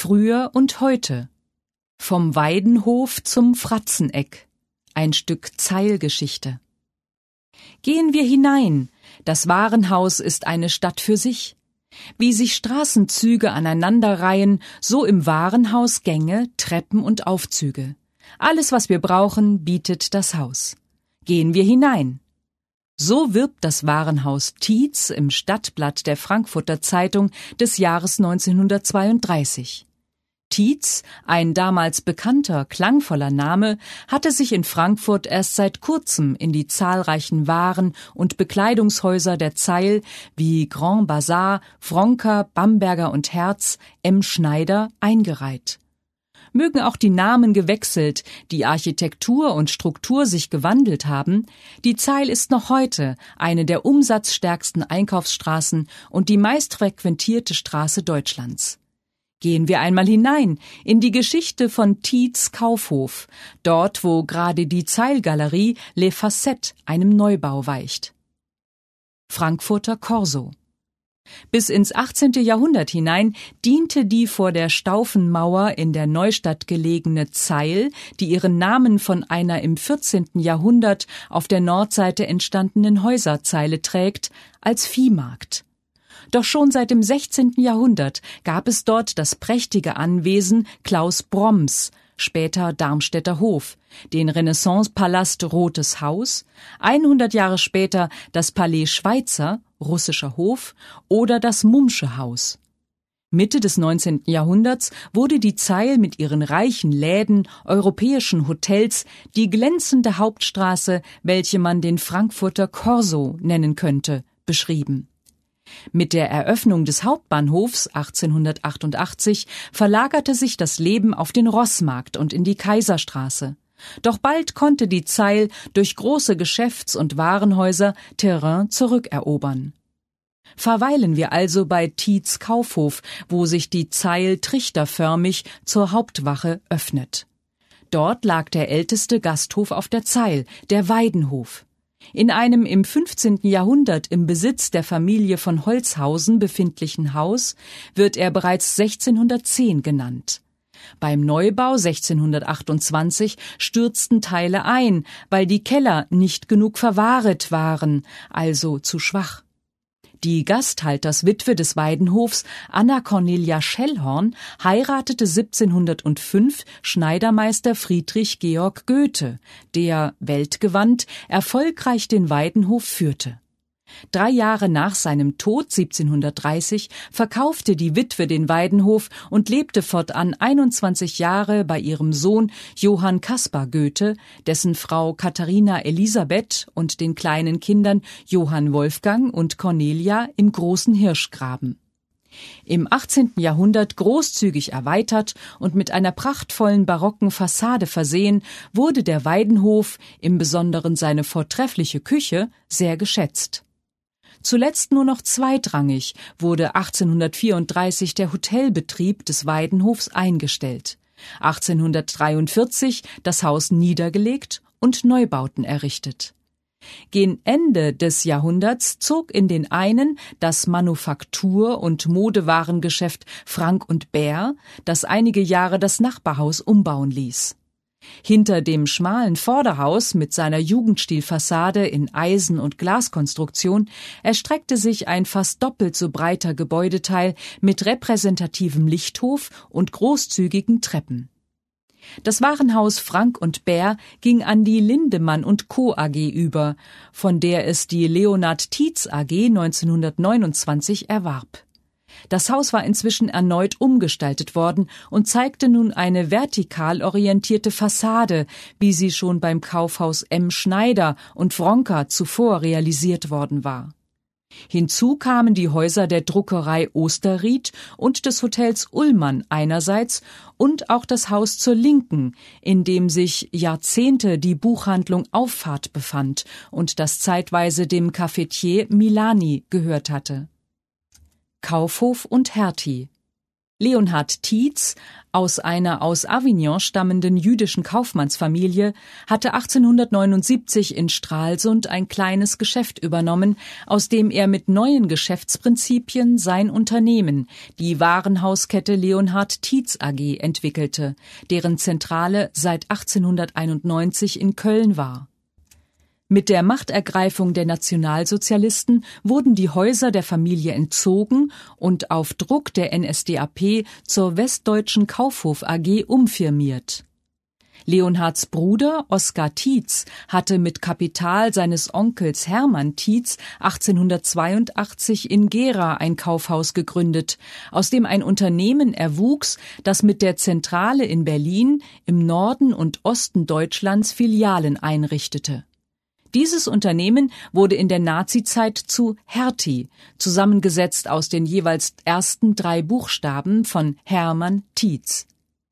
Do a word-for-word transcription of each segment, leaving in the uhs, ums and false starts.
Früher und heute. Vom Weidenhof zum Fratzeneck. Ein Stück Zeilgeschichte. Gehen wir hinein. Das Warenhaus ist eine Stadt für sich. Wie sich Straßenzüge aneinanderreihen, so im Warenhaus Gänge, Treppen und Aufzüge. Alles, was wir brauchen, bietet das Haus. Gehen wir hinein. So wirbt das Warenhaus Tietz im Stadtblatt der Frankfurter Zeitung des Jahres neunzehnhundertzweiunddreißig. Tietz, ein damals bekannter, klangvoller Name, hatte sich in Frankfurt erst seit kurzem in die zahlreichen Waren- und Bekleidungshäuser der Zeil wie Grand Bazar, Wronker, Bamberger und Herz, M. Schneider eingereiht. Mögen auch die Namen gewechselt, die Architektur und Struktur sich gewandelt haben, die Zeil ist noch heute eine der umsatzstärksten Einkaufsstraßen und die meistfrequentierte Straße Deutschlands. Gehen wir einmal hinein in die Geschichte von Tietz Kaufhof, dort wo gerade die Zeilgalerie Les Facettes einem Neubau weicht. Frankfurter Korso. Bis ins achtzehnte Jahrhundert hinein diente die vor der Staufenmauer in der Neustadt gelegene Zeil, die ihren Namen von einer im vierzehnten Jahrhundert auf der Nordseite entstandenen Häuserzeile trägt, als Viehmarkt. Doch schon seit dem sechzehnten Jahrhundert gab es dort das prächtige Anwesen Klaus Bromms, später Darmstädter Hof, den Renaissancepalast Rotes Haus, hundert Jahre später das Palais Schweitzer, russischer Hof, oder das Mummsche Haus. Mitte des neunzehnten Jahrhunderts wurde die Zeil mit ihren reichen Läden, europäischen Hotels die glänzende Hauptstraße, welche man den Frankfurter Korso nennen könnte, beschrieben. Mit der Eröffnung des Hauptbahnhofs achtzehnhundertachtundachtzig verlagerte sich das Leben auf den Rossmarkt und in die Kaiserstraße. Doch bald konnte die Zeil durch große Geschäfts- und Warenhäuser Terrain zurückerobern. Verweilen wir also bei Tietz Kaufhof, wo sich die Zeil trichterförmig zur Hauptwache öffnet. Dort lag der älteste Gasthof auf der Zeil, der Weidenhof. In einem im fünfzehnten Jahrhundert im Besitz der Familie von Holzhausen befindlichen Haus wird er bereits sechzehnhundertzehn genannt. Beim Neubau sechzehnhundertachtundzwanzig stürzten Teile ein, weil die Keller nicht genug verwahret waren, also zu schwach. Die Gasthalterswitwe des Weidenhofs, Anna Cornelia Schellhorn, heiratete siebzehnhundertfünf Schneidermeister Friedrich Georg Goethe, der, weltgewandt, erfolgreich den Weidenhof führte. Drei Jahre nach seinem Tod siebzehnhundertdreißig verkaufte die Witwe den Weidenhof und lebte fortan einundzwanzig Jahre bei ihrem Sohn Johann Caspar Goethe, dessen Frau Katharina Elisabeth und den kleinen Kindern Johann Wolfgang und Cornelia im Großen Hirschgraben. Im achtzehnten Jahrhundert großzügig erweitert und mit einer prachtvollen barocken Fassade versehen, wurde der Weidenhof, im Besonderen seine vortreffliche Küche, sehr geschätzt. Zuletzt nur noch zweitrangig wurde achtzehnhundertvierunddreißig der Hotelbetrieb des Weidenhofs eingestellt, achtzehnhundertdreiundvierzig das Haus niedergelegt und Neubauten errichtet. Gen Ende des Jahrhunderts zog in den einen das Manufaktur- und Modewarengeschäft Frank und Bär, das einige Jahre das Nachbarhaus umbauen ließ. Hinter dem schmalen Vorderhaus mit seiner Jugendstilfassade in Eisen- und Glaskonstruktion erstreckte sich ein fast doppelt so breiter Gebäudeteil mit repräsentativem Lichthof und großzügigen Treppen. Das Warenhaus Frank und Bär ging an die Lindemann und Co. A G über, von der es die Leonhard Tietz A G neunzehnhundertneunundzwanzig erwarb. Das Haus war inzwischen erneut umgestaltet worden und zeigte nun eine vertikal orientierte Fassade, wie sie schon beim Kaufhaus M. Schneider und Wronker zuvor realisiert worden war. Hinzu kamen die Häuser der Druckerei Osterried und des Hotels Ullmann einerseits und auch das Haus zur Linken, in dem sich Jahrzehnte die Buchhandlung Auffahrt befand und das zeitweise dem Cafetier Milani gehört hatte. Kaufhof und Hertie. Leonhard Tietz, aus einer aus Avignon stammenden jüdischen Kaufmannsfamilie, hatte achtzehnhundertneunundsiebzig in Stralsund ein kleines Geschäft übernommen, aus dem er mit neuen Geschäftsprinzipien sein Unternehmen, die Warenhauskette Leonhard Tietz A G, entwickelte, deren Zentrale seit achtzehnhunderteinundneunzig in Köln war. Mit der Machtergreifung der Nationalsozialisten wurden die Häuser der Familie entzogen und auf Druck der N S D A P zur Westdeutschen Kaufhof A G umfirmiert. Leonhards Bruder Oskar Tietz hatte mit Kapital seines Onkels Hermann Tietz achtzehnhundertzweiundachtzig in Gera ein Kaufhaus gegründet, aus dem ein Unternehmen erwuchs, das mit der Zentrale in Berlin im Norden und Osten Deutschlands Filialen einrichtete. Dieses Unternehmen wurde in der Nazizeit zu Hertie, zusammengesetzt aus den jeweils ersten drei Buchstaben von Hermann Tietz.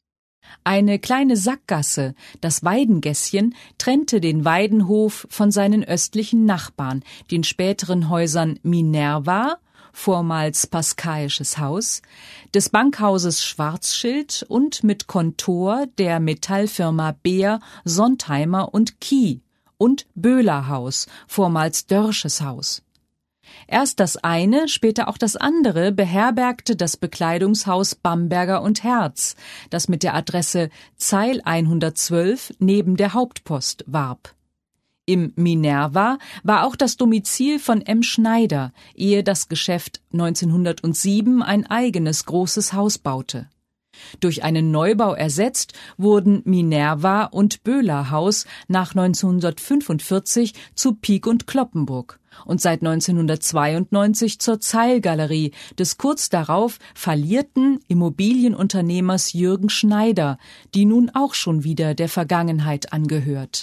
Eine kleine Sackgasse, das Weidengässchen, trennte den Weidenhof von seinen östlichen Nachbarn, den späteren Häusern Minerva, vormals Pascaisches Haus, des Bankhauses Schwarzschild und mit Kontor der Metallfirma Beer, Sontheimer und Kie und Böhler-Haus, vormals Dörsches Haus. Erst das eine, später auch das andere beherbergte das Bekleidungshaus Bamberger und Herz, das mit der Adresse Zeil hundertzwölf neben der Hauptpost warb. Im Minerva war auch das Domizil von M. Schneider, ehe das Geschäft neunzehnhundertsieben ein eigenes großes Haus baute. Durch einen Neubau ersetzt wurden Minerva und Böhler-Haus nach neunzehnhundertfünfundvierzig zu Pieck und Cloppenburg und seit neunzehnhundertzweiundneunzig zur Zeil-Galerie des kurz darauf fallierten Immobilienunternehmers Jürgen Schneider, die nun auch schon wieder der Vergangenheit angehört.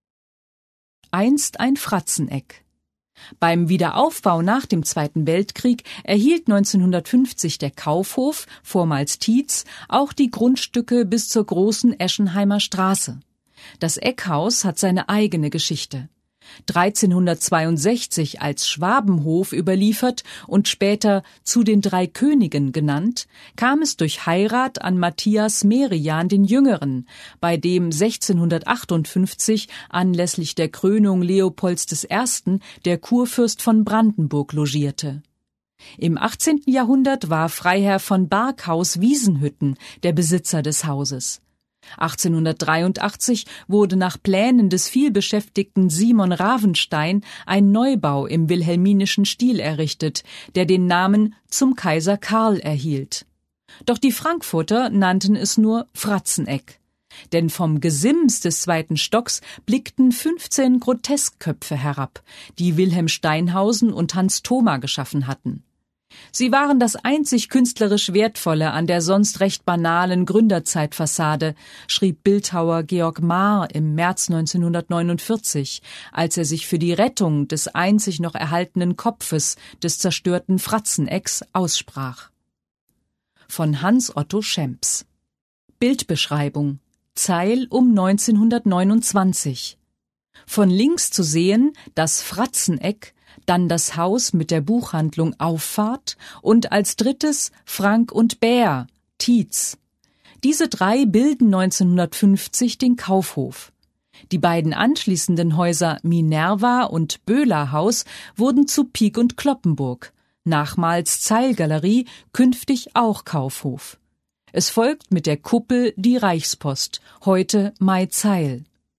Einst ein Fratzeneck. Beim Wiederaufbau nach dem Zweiten Weltkrieg erhielt neunzehnhundertfünfzig der Kaufhof, vormals Tietz, auch die Grundstücke bis zur Großen Eschenheimer Straße. Das Eckhaus hat seine eigene Geschichte. dreizehnhundertzweiundsechzig als Schwabenhof überliefert und später zu den drei Königen genannt, kam es durch Heirat an Matthias Merian den Jüngeren, bei dem sechzehnhundertachtundfünfzig anlässlich der Krönung Leopolds des Ersten der Kurfürst von Brandenburg logierte. Im achtzehnten Jahrhundert war Freiherr von Barkhaus-Wiesenhütten der Besitzer des Hauses. achtzehnhundertdreiundachtzig wurde nach Plänen des vielbeschäftigten Simon Ravenstein ein Neubau im wilhelminischen Stil errichtet, der den Namen Zum Kaiser Karl erhielt. Doch die Frankfurter nannten es nur Fratzeneck. Denn vom Gesims des zweiten Stocks blickten fünfzehn Groteskköpfe herab, die Wilhelm Steinhausen und Hans Thoma geschaffen hatten. Sie waren das einzig künstlerisch Wertvolle an der sonst recht banalen Gründerzeitfassade, schrieb Bildhauer Georg Maar im März neunzehnhundertneunundvierzig, als er sich für die Rettung des einzig noch erhaltenen Kopfes des zerstörten Fratzenecks aussprach. Von Hans Otto Schemps. Bildbeschreibung: Zeil um neunzehnhundertneunundzwanzig. Von links zu sehen das Fratzeneck, dann das Haus mit der Buchhandlung Auffahrt und als drittes Frank und Bär, Tietz. Diese drei bilden neunzehnhundertfünfzig den Kaufhof. Die beiden anschließenden Häuser Minerva und Böhler-Haus wurden zu Pieck und Cloppenburg, nachmals Zeil-Galerie, künftig auch Kaufhof. Es folgt mit der Kuppel die Reichspost, heute Mai Zeil.